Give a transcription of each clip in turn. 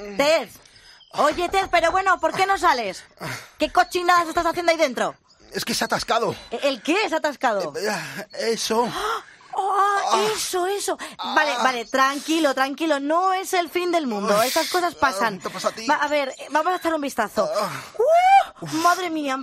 Ted. Oye, Ted, pero bueno, ¿por qué no sales? ¿Qué cochinadas estás haciendo ahí dentro? Es que se ha atascado. ¿El qué es atascado? Eso. Eso. Vale, tranquilo, no es el fin del mundo. Esas cosas pasan. ¿Te pasa a ti? A ver, vamos a echar un vistazo. Madre mía.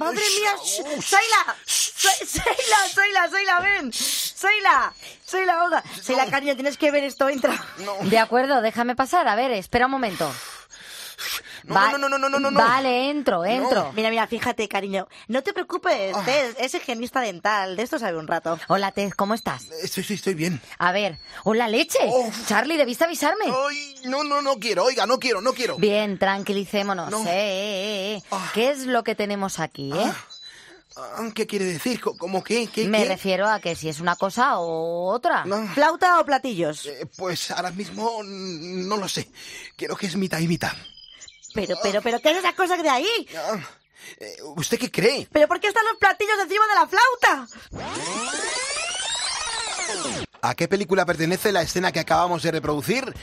Seila, ven. Seila, Olga. Seila, cariño, tienes que ver esto, entra. No. De acuerdo, déjame pasar. A ver, espera un momento. No. Vale, entro. Mira, fíjate, cariño. No te preocupes, Ted, es higienista dental. De esto sabe un rato. Hola, Ted, ¿cómo estás? Estoy bien. A ver, ¡hola, leche! Charlie, debiste avisarme. Ay, no quiero, oiga, no quiero. Bien, tranquilicémonos. No. ¿Qué es lo que tenemos aquí, ¿Qué quiere decir? ¿Cómo qué? Me refiero a que si es una cosa o otra. No. ¿Flauta o platillos? Pues ahora mismo no lo sé. Creo que es mitad y mitad. Pero, ¿qué es esa cosa de ahí? ¿Usted qué cree? ¿Pero por qué están los platillos encima de la flauta? ¿A qué película pertenece la escena que acabamos de reproducir?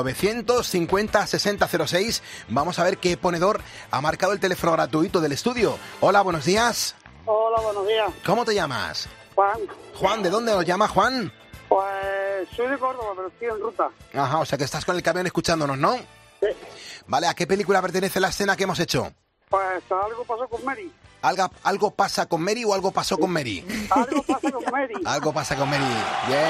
950-6006. Vamos a ver qué ponedor ha marcado el teléfono gratuito del estudio. Hola, buenos días. Hola, buenos días. ¿Cómo te llamas? Juan. Juan, ¿de dónde nos llama Juan? Pues soy de Córdoba, pero estoy en ruta. Ajá, o sea que estás con el camión escuchándonos, ¿no? Sí. Vale, ¿a qué película pertenece la escena que hemos hecho? Pues algo pasó con Mary. ¿Algo pasa con Mary o algo pasó con Mary? Algo pasa con Mary. Algo pasa con Mary. Bien.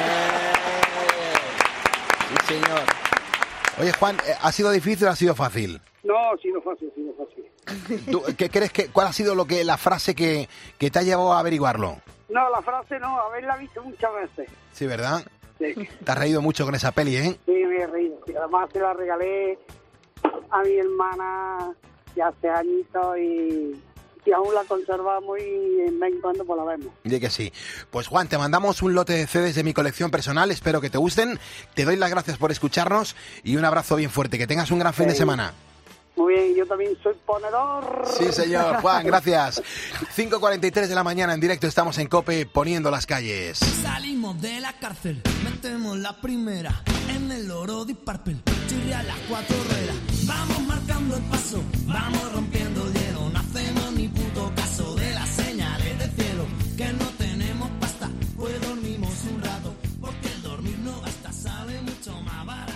Sí, señor. Oye, Juan, ¿ha sido difícil o ha sido fácil? No, ha sido fácil. ¿Tú, qué crees cuál ha sido la frase que te ha llevado a averiguarlo? No, la frase no, haberla visto muchas veces. Sí, ¿verdad? Sí. Te has reído mucho con esa peli, ¿eh? Sí, me he reído. Sí, además se la regalé a mi hermana ya hace añitos y aún la conservamos y de vez en cuando pues la vemos. Dile que sí. Pues Juan, te mandamos un lote de CDs de mi colección personal, espero que te gusten. Te doy las gracias por escucharnos y un abrazo bien fuerte. Que tengas un gran fin de semana. Muy bien, yo también soy ponedor. Sí, señor. Juan, gracias. 5:43 de la mañana en directo, estamos en COPE poniendo las calles. Salimos de la cárcel, metemos la primera en el oro de Parpel, chirria las 4 ruedas. Vamos marcando el paso, vamos rompiendo el hielo, no hacemos ni puto caso de las señales del cielo. Que no tenemos pasta, pues dormimos un rato, porque el dormir no basta, sale mucho más barato.